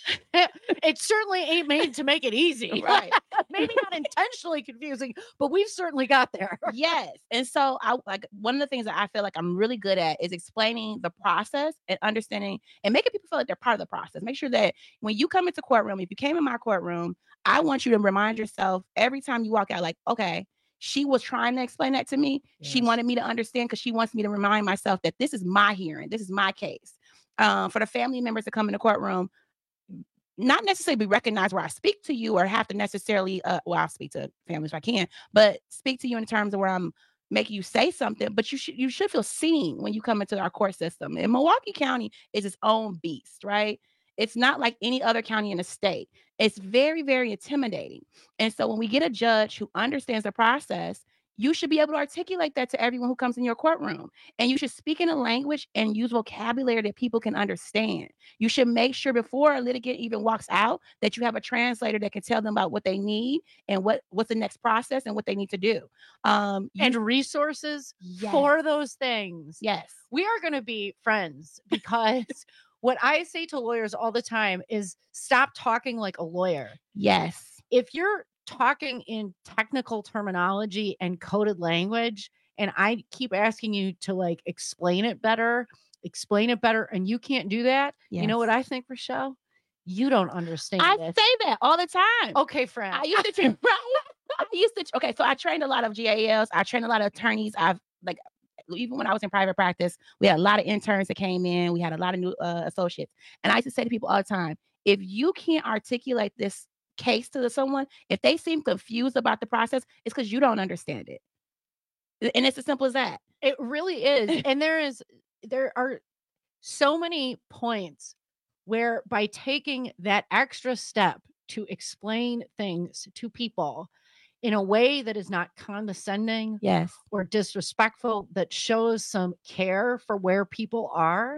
It certainly ain't made to make it easy. Right. Maybe not intentionally confusing, but we've certainly got there. Yes. And so I like one of the things that I feel like I'm really good at is explaining the process and understanding and making people feel like they're part of the process. Make sure that when you come into courtroom, if you came in my courtroom, I want you to remind yourself every time you walk out, like, okay, she was trying to explain that to me. Yes. She wanted me to understand because she wants me to remind myself that this is my hearing. This is my case. For the family members that come in the courtroom, not necessarily be recognized where I speak to you or have to necessarily, I'll speak to families if I can, but speak to you in terms of where I'm making you say something, but you should feel seen when you come into our court system. And Milwaukee County is its own beast, right? It's not like any other county in the state. It's very, very intimidating. And so when we get a judge who understands the process, you should be able to articulate that to everyone who comes in your courtroom. And you should speak in a language and use vocabulary that people can understand. You should make sure before a litigant even walks out that you have a translator that can tell them about what they need and what's the next process and what they need to do. And resources for those things. Yes. We are going to be friends because what I say to lawyers all the time is stop talking like a lawyer. Yes. If you're talking in technical terminology and coded language, and I keep asking you to like explain it better, and you can't do that. Yes. You know what I think, Rochelle? You don't understand. I this. say that all the time. Okay, friend. I used to okay, so I trained a lot of GALs. I trained a lot of attorneys. Even when I was in private practice, we had a lot of interns that came in. We had a lot of new associates. And I used to say to people all the time, if you can't articulate this case to someone, if they seem confused about the process, it's because you don't understand it. And it's as simple as that. It really is. And there are so many points where by taking that extra step to explain things to people in a way that is not condescending or disrespectful, that shows some care for where people are,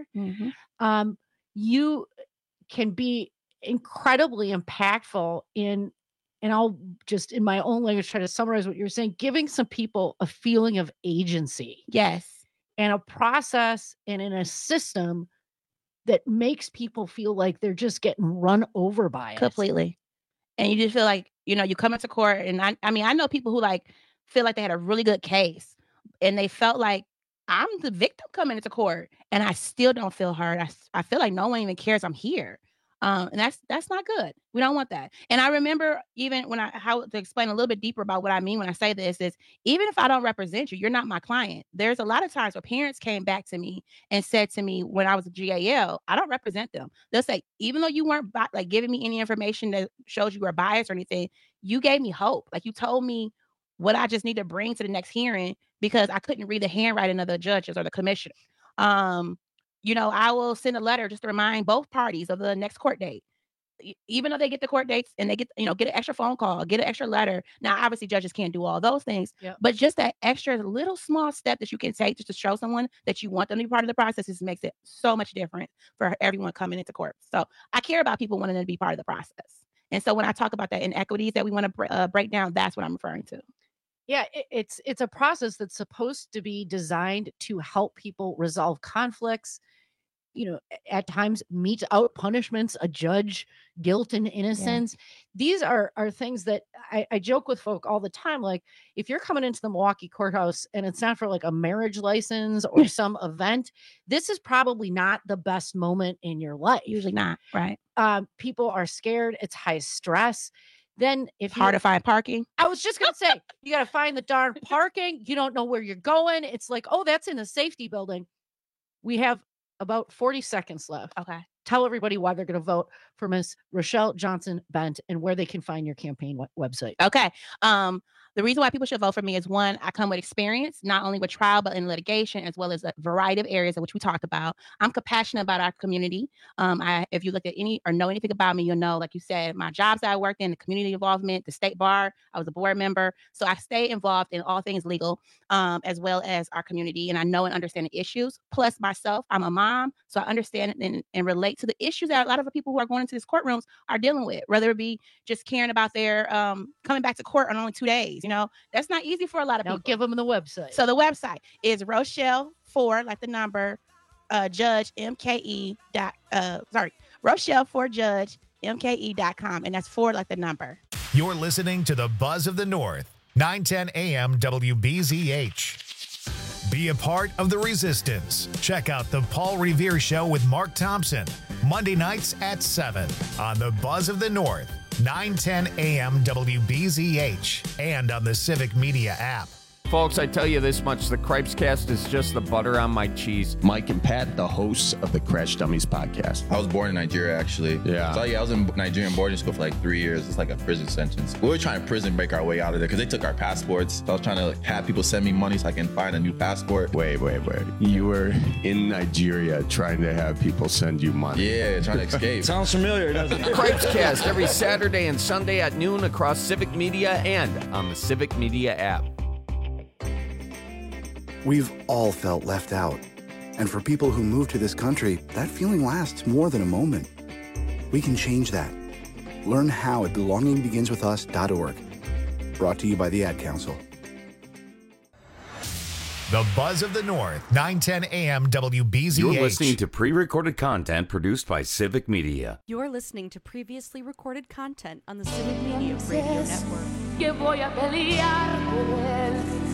you can be incredibly impactful and I'll just in my own language try to summarize what you're saying, giving some people a feeling of agency. Yes. And a process and in a system that makes people feel like they're just getting run over by it. Completely. And you just feel like, you come into court and I mean, I know people who like feel like they had a really good case and they felt like I'm the victim coming into court and I still don't feel heard. I feel like no one even cares I'm here. And that's not good. We don't want that. And I remember even when how to explain a little bit deeper about what I mean when I say this is even if I don't represent you, you're not my client. There's a lot of times where parents came back to me and said to me when I was a GAL, I don't represent them. They'll say, even though you weren't like giving me any information that shows you were biased or anything, you gave me hope. Like you told me what I just need to bring to the next hearing because I couldn't read the handwriting of the judges or the commissioner. I will send a letter just to remind both parties of the next court date. Even though they get the court dates and they get an extra phone call, get an extra letter. Now, obviously, judges can't do all those things, but just that extra little small step that you can take just to show someone that you want them to be part of the process just makes it so much different for everyone coming into court. So I care about people wanting to be part of the process. And so when I talk about that inequities that we want to break down, that's what I'm referring to. Yeah, it's a process that's supposed to be designed to help people resolve conflicts, at times mete out punishments, adjudge guilt and innocence. Yeah. These are things that I joke with folk all the time. Like if you're coming into the Milwaukee courthouse and it's not for like a marriage license or some event, this is probably not the best moment in your life. Usually not, right? People are scared. It's high stress. Then if hard to find parking. I was just going to say, you got to find the darn parking. You don't know where you're going. It's like, oh, that's in the safety building. We have about 40 seconds left. Okay. Tell everybody why they're going to vote for Miss Rochelle Johnson Bent and where they can find your campaign website. Okay. The reason why people should vote for me is, one, I come with experience, not only with trial, but in litigation, as well as a variety of areas in which we talked about. I'm compassionate about our community. If you look at any or know anything about me, you'll know, like you said, my jobs that I worked in, the community involvement, the state bar, I was a board member. So I stay involved in all things legal, as well as our community. And I know and understand the issues. Plus myself, I'm a mom. So I understand and relate to the issues that a lot of the people who are going into these courtrooms are dealing with, whether it be just caring about their coming back to court on only 2 days. You know, that's not easy for a lot of people. Give them the website. So the website is Rochelle for, like the number, Judge MKE. Rochelle for Judge MKE.com, and that's for like the number. You're listening to the Buzz of the North, 910 AM WBZH. Be a part of the resistance. Check out the Paul Revere Show with Mark Thompson, Monday nights at 7 on the Buzz of the North, 910 AM WBZH, and on the Civic Media app. Folks, I tell you this much, the Cripes Cast is just the butter on my cheese. Mike and Pat, the hosts of the Crash Dummies podcast. I was born in Nigeria, actually. Yeah. So, I was in Nigerian boarding school for like 3 years. It's like a prison sentence. We were trying to prison break our way out of there because they took our passports. So I was trying to have people send me money so I can find a new passport. Wait. You were in Nigeria trying to have people send you money. Yeah, trying to escape. Sounds familiar, doesn't it? Cripes Cast every Saturday and Sunday at noon across Civic Media and on the Civic Media app. We've all felt left out. And for people who move to this country, that feeling lasts more than a moment. We can change that. Learn how at belongingbeginswithus.org. Brought to you by the Ad Council. The Buzz of the North, 910 AM WBZH. You're listening to pre-recorded content produced by Civic Media. You're listening to previously recorded content on the Civic Media Radio Network. Que voy a pelear por él.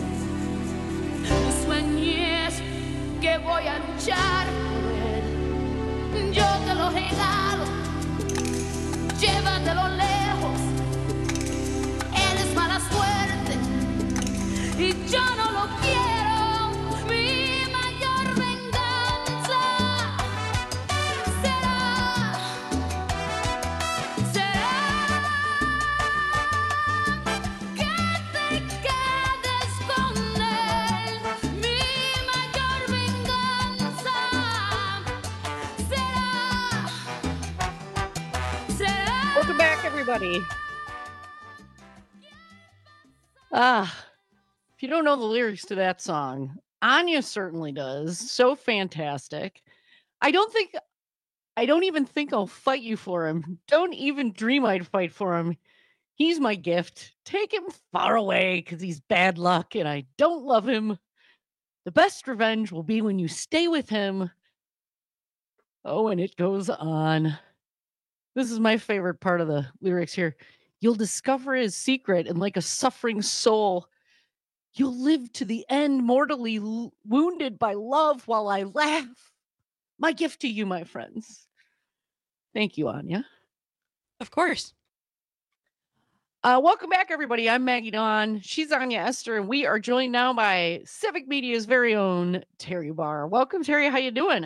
Sueñes que voy a luchar por él. Yo te lo regalo, llévatelo lejos. Él es mala suerte y yo no lo quiero. Mi mayor venganza será que te quedes con él. Mi mayor venganza será. Welcome back, everybody. If you don't know the lyrics to that song, Anya certainly does. So fantastic. I don't even think I'll fight you for him. Don't even dream I'd fight for him. He's my gift. Take him far away because he's bad luck and I don't love him. The best revenge will be when you stay with him. Oh, and it goes on. This is my favorite part of the lyrics here. You'll discover his secret, and like a suffering soul, you'll live to the end, mortally wounded by love while I laugh. My gift to you, my friends. Thank you, Anya. Of course. Welcome back, everybody. I'm Maggie Dawn. She's Anya Esther, and we are joined now by Civic Media's very own Terry Barr. Welcome, Terry. How you doing?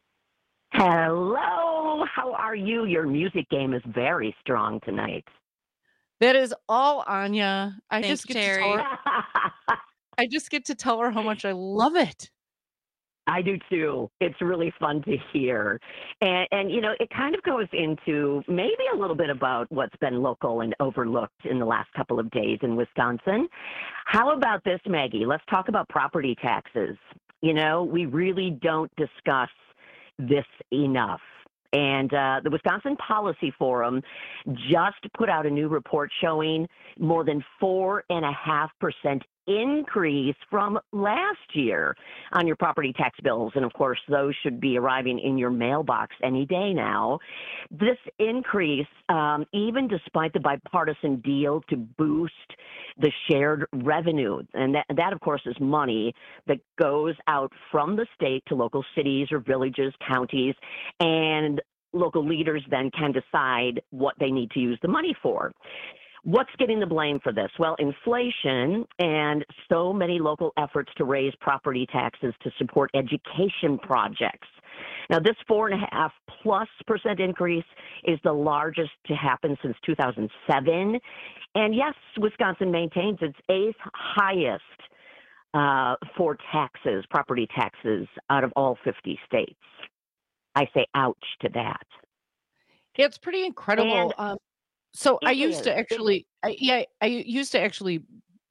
Hello. How are you? Your music game is very strong tonight. That is all Anya. I Thanks, just get Terry. to tell her. I just get to tell her how much I love it. I do too. It's really fun to hear. And you know, it kind of goes into maybe a little bit about what's been local and overlooked in the last couple of days in Wisconsin. How about this, Maggie? Let's talk about property taxes. You know, we really don't discuss this enough. And the Wisconsin Policy Forum just put out a new report showing more than 4.5% increase from last year on your property tax bills. And of course, those should be arriving in your mailbox any day now. This increase, even despite the bipartisan deal to boost the shared revenue, and that of course is money that goes out from the state to local cities or villages, counties, and local leaders then can decide what they need to use the money for. What's getting the blame for this? Well, inflation and so many local efforts to raise property taxes to support education projects. Now, this 4.5+% increase is the largest to happen since 2007. And yes, Wisconsin maintains its 8th highest for taxes, property taxes, out of all 50 states. I say ouch to that. It's pretty incredible. So I used to actually, I used to actually,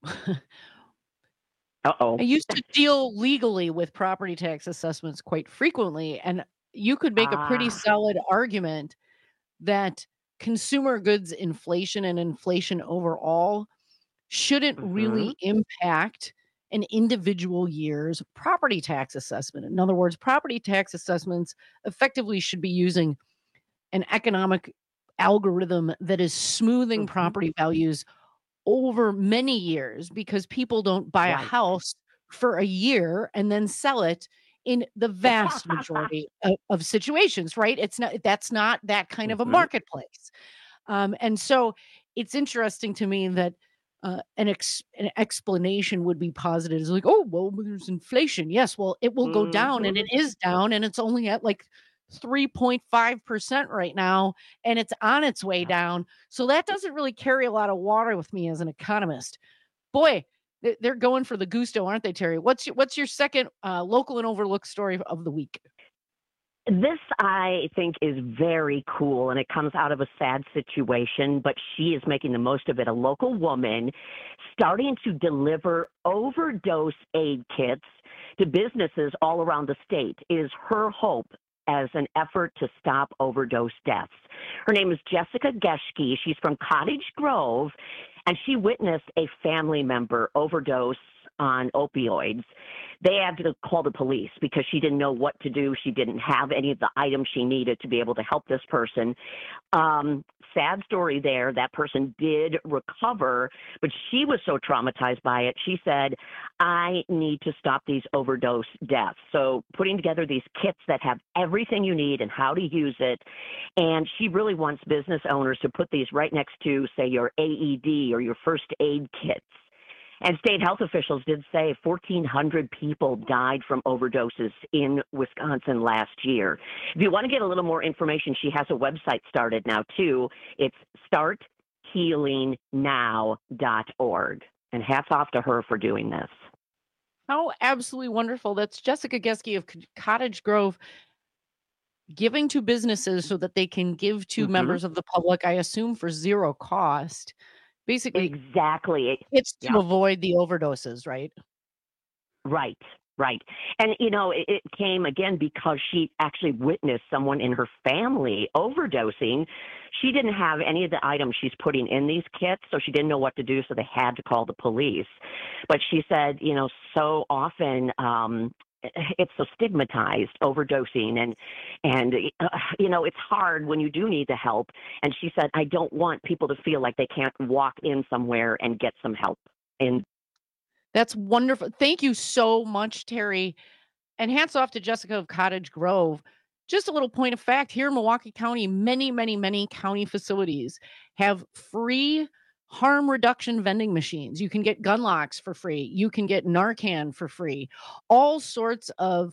I used to deal legally with property tax assessments quite frequently, and you could make a pretty solid argument that consumer goods inflation and inflation overall shouldn't really impact an individual year's property tax assessment. In other words, property tax assessments effectively should be using an economic algorithm that is smoothing property values over many years, because people don't buy a house for a year and then sell it in the vast majority of situations, right? That's not that kind of a marketplace. And so it's interesting to me that an explanation would be posited. It's like, oh, well, there's inflation. Yes, well, it will go down, and it is down, and it's only at like 3.5% right now, and it's on its way down. So that doesn't really carry a lot of water with me as an economist. Boy, they're going for the gusto, aren't they, Terry? What's your second local and overlooked story of the week? This, I think, is very cool, and it comes out of a sad situation, but she is making the most of it. A local woman starting to deliver overdose aid kits to businesses all around the state is her hope as an effort to stop overdose deaths. Her name is Jessica Geschke. She's from Cottage Grove, and she witnessed a family member overdose on opioids. They had to call the police because she didn't know what to do. She didn't have any of the items she needed to be able to help this person. Sad story there. That person did recover, but she was so traumatized by it. She said, I need to stop these overdose deaths. So putting together these kits that have everything you need and how to use it. And she really wants business owners to put these right next to, say, your AED or your first aid kits. And state health officials did say 1,400 people died from overdoses in Wisconsin last year. If you want to get a little more information, she has a website started now, too. It's starthealingnow.org. And hats off to her for doing this. How absolutely wonderful. That's Jessica Geschke of Cottage Grove, giving to businesses so that they can give to members of the public, I assume for zero cost. Basically, exactly. It's to avoid the overdoses, right? Right. And, it came again because she actually witnessed someone in her family overdosing. She didn't have any of the items she's putting in these kits, so she didn't know what to do, so they had to call the police. But she said, so often it's so stigmatized, overdosing, and it's hard when you do need the help. And she said, I don't want people to feel like they can't walk in somewhere and get some help. And that's wonderful. Thank you so much, Terry. And hats off to Jessica of Cottage Grove. Just a little point of fact, here in Milwaukee County, many, many, many county facilities have free harm reduction vending machines. You can get gun locks for free. You can get Narcan for free. All sorts of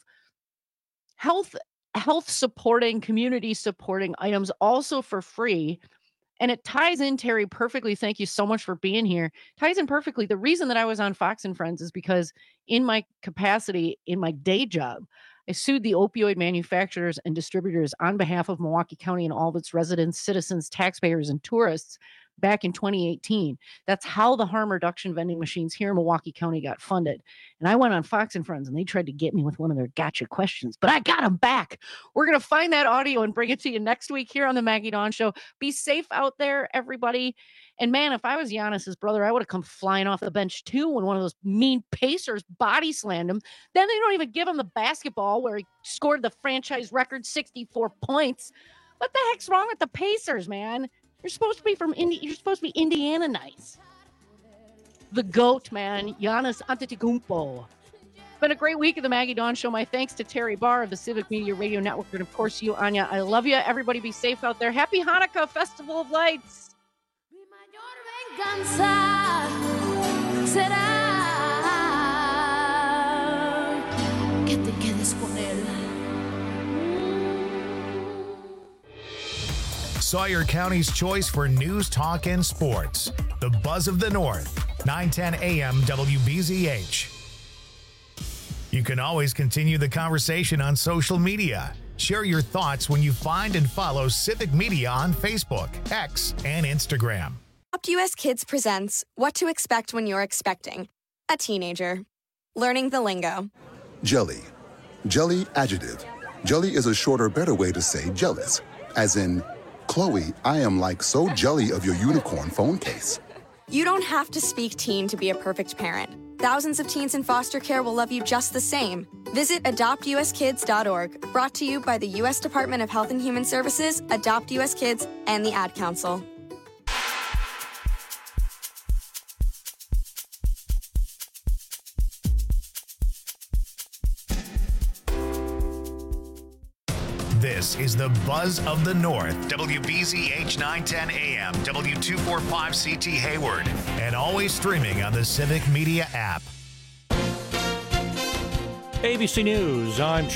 health supporting, community supporting items also for free. And it ties in, Terry, perfectly. Thank you so much for being here. Ties in perfectly. The reason that I was on Fox and Friends is because in my capacity, in my day job, I sued the opioid manufacturers and distributors on behalf of Milwaukee County and all of its residents, citizens, taxpayers, and tourists back in 2018. That's how the harm reduction vending machines here in Milwaukee County got funded. And I went on Fox and Friends and they tried to get me with one of their gotcha questions, but I got them back. We're going to find that audio and bring it to you next week here on the Maggie Dawn Show. Be safe out there, everybody. And man, if I was Giannis's brother, I would have come flying off the bench too when one of those mean Pacers body slammed him. Then they don't even give him the basketball where he scored the franchise record 64 points. What the heck's wrong with the Pacers, man? You're supposed to be from You're supposed to be Indiana nice. The GOAT, man, Giannis Antetokounmpo. It's been a great week of the Maggie Dawn Show. My thanks to Terry Barr of the Civic Media Radio Network, and of course you, Anya. I love you. Everybody be safe out there. Happy Hanukkah, Festival of Lights. Venganza será que te quedes con él. Sawyer County's choice for news, talk, and sports. The Buzz of the North, 910 a.m. WBZH. You can always continue the conversation on social media. Share your thoughts when you find and follow Civic Media on Facebook, X, and Instagram. Adopt US Kids presents What to Expect When You're Expecting a Teenager. Learning the lingo. Jelly. Jelly adjective. Jelly is a shorter, better way to say jealous. As in, Chloe, I am like so jelly of your unicorn phone case. You don't have to speak teen to be a perfect parent. Thousands of teens in foster care will love you just the same. Visit adoptuskids.org, brought to you by the U.S. Department of Health and Human Services, Adopt U.S. Kids, and the Ad Council. This is the Buzz of the North, WBZH 910 AM, W245CT Hayward, and always streaming on the Civic Media app. ABC News, I'm